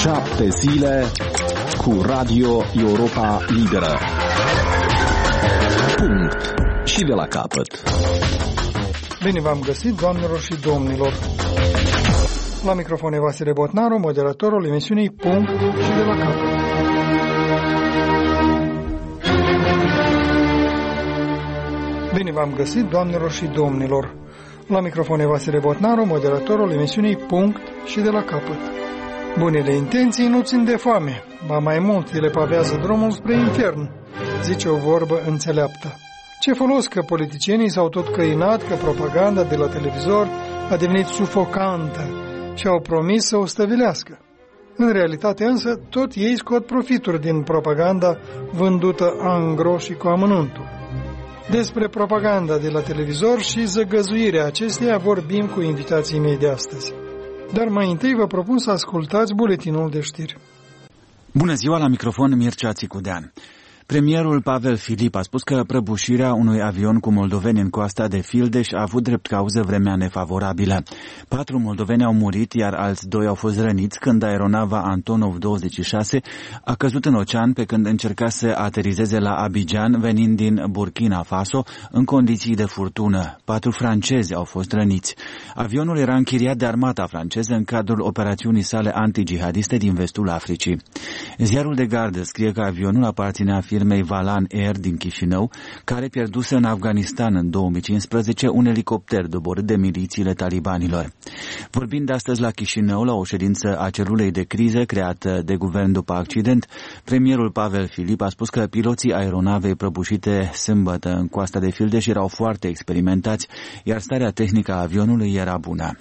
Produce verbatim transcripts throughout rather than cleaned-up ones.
Șapte zile cu Radio Europa Liberă. Punct. Și de la capăt. Bine v-am găsit, doamnelor și domnilor. La microfon e Vasile Botnaru, moderatorul emisiunii Punct și de la capăt. Bine v-am găsit, doamnelor și domnilor. La microfon e Vasile Botnaru, moderatorul emisiunii Punct și de la capăt. Bunele intenții nu țin de foame, ba mai mult, ele pavează drumul spre infern, zice o vorbă înțeleaptă. Ce folos că politicienii s-au tot căinat că propaganda de la televizor a devenit sufocantă și au promis să o stăvilească. În realitate însă, tot ei scot profituri din propaganda vândută angro și cu amănuntul. Despre propaganda de la televizor și zăgăzuirea acesteia vorbim cu invitații mei de astăzi. Dar mai întâi vă propun să ascultați buletinul de știri. Bună ziua, la microfon Mircea Țicudean. Premierul Pavel Filip a spus că prăbușirea unui avion cu moldoveni în coasta de Fildeș a avut drept cauză vremea nefavorabilă. Patru moldoveni au murit, iar alți doi au fost răniți când aeronava Antonov douăzeci și șase a căzut în ocean pe când încerca să aterizeze la Abidjan, venind din Burkina Faso, în condiții de furtună. Patru francezi au fost răniți. Avionul era închiriat de armata franceză în cadrul operațiunii sale anti-jihadiste din vestul Africii. Ziarul de gardă scrie că avionul aparținea firmei Valan Air din Chișinău, care pierduse în Afganistan în două mii cincisprezece un elicopter doborât de milițiile talibanilor. Vorbind astăzi la Chișinău, la o ședință a celulei de criză creată de guvern după accident, premierul Pavel Filip a spus că piloții aeronavei prăbușite sâmbătă în coasta de Fildeș erau foarte experimentați, iar starea tehnică a avionului era bună.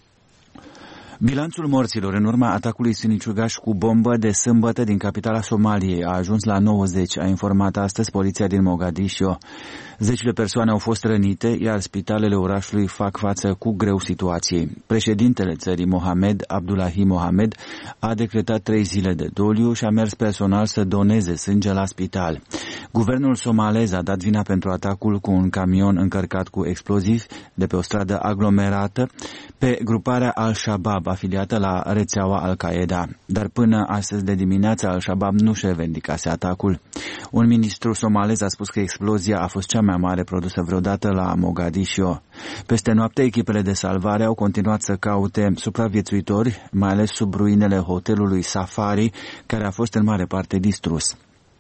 Bilanțul morților în urma atacului sinucigaș cu bombă de sâmbătă din capitala Somaliei a ajuns la nouăzeci, a informat astăzi poliția din Mogadiscio. Zeci de persoane au fost rănite, iar spitalele orașului fac față cu greu situației. Președintele țării, Mohamed Abdullahi Mohamed, a decretat trei zile de doliu și a mers personal să doneze sânge la spital. Guvernul somalez a dat vina pentru atacul cu un camion încărcat cu explozivi de pe o stradă aglomerată pe gruparea Al-Shabaab, afiliată la rețeaua Al-Qaeda. Dar până astăzi de dimineață Al-Shabaab nu și revendicase atacul. Un ministru somalez a spus că explozia a fost cea mai mare produsă vreodată la Mogadiscio. Peste noapte, echipele de salvare au continuat să caute supraviețuitori, mai ales sub ruinele hotelului Safari, care a fost în mare parte distrus.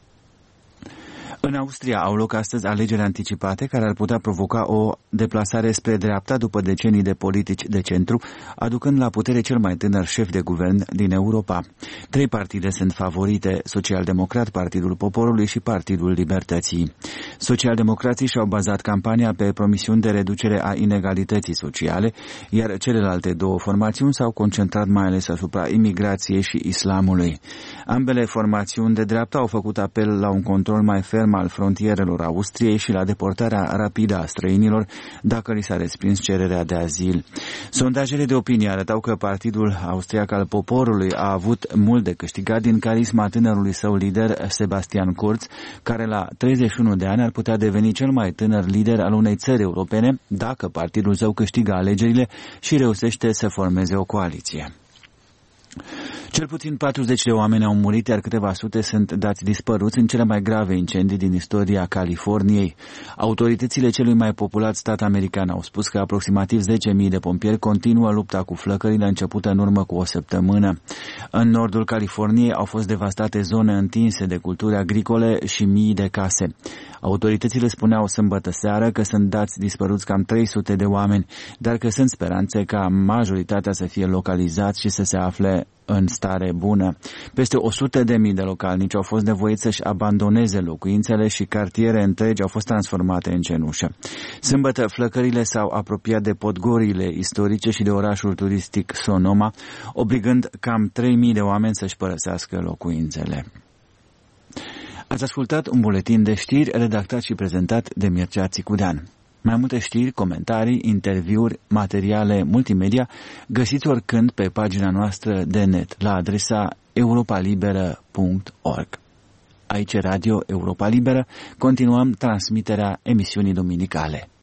În Austria au loc astăzi alegeri anticipate care ar putea provoca o deplasare spre dreapta după decenii de politici de centru, aducând la putere cel mai tânăr șef de guvern din Europa. Trei partide sunt favorite: Social-Democrat, Partidul Poporului și Partidul Libertății. Socialdemocrații și-au bazat campania pe promisiuni de reducere a inegalității sociale, iar celelalte două formațiuni s-au concentrat mai ales asupra imigrației și islamului. Ambele formațiuni de dreapta au făcut apel la un control mai ferm al frontierelor Austriei și la deportarea rapidă a străinilor dacă li s-a respins cererea de azil. Sondajele de opinie arătau că Partidul Austriac al Poporului a avut mult de câștigat din carisma tânărului său lider Sebastian Kurz, care la treizeci și unu de ani ar putea deveni cel mai tânăr lider al unei țări europene dacă partidul său câștigă alegerile și reușește să formeze o coaliție. Cel puțin patruzeci de oameni au murit, iar câteva sute sunt dați dispăruți în cele mai grave incendii din istoria Californiei. Autoritățile celui mai populat stat american au spus că aproximativ zece mii de pompieri continuă lupta cu flăcările începută în urmă cu o săptămână. În nordul Californiei au fost devastate zone întinse de culturi agricole și mii de case. Autoritățile spuneau sâmbătă seară că sunt dați dispăruți cam trei sute de oameni, dar că sunt speranțe ca majoritatea să fie localizați și să se afle în stare bună. Peste o sută de mii de localnici au fost nevoiți să-și abandoneze locuințele și cartiere întregi au fost transformate în cenușă. Sâmbătă, flăcările s-au apropiat de podgorile istorice și de orașul turistic Sonoma, obligând cam trei mii de oameni să-și părăsească locuințele. Ați ascultat un buletin de știri redactat și prezentat de Mircea Țicudean. Mai multe știri, comentarii, interviuri, materiale multimedia găsiți oricând pe pagina noastră de net la adresa europa liberă punct org. Aici Radio Europa Liberă, continuăm transmiterea emisiunii duminicale.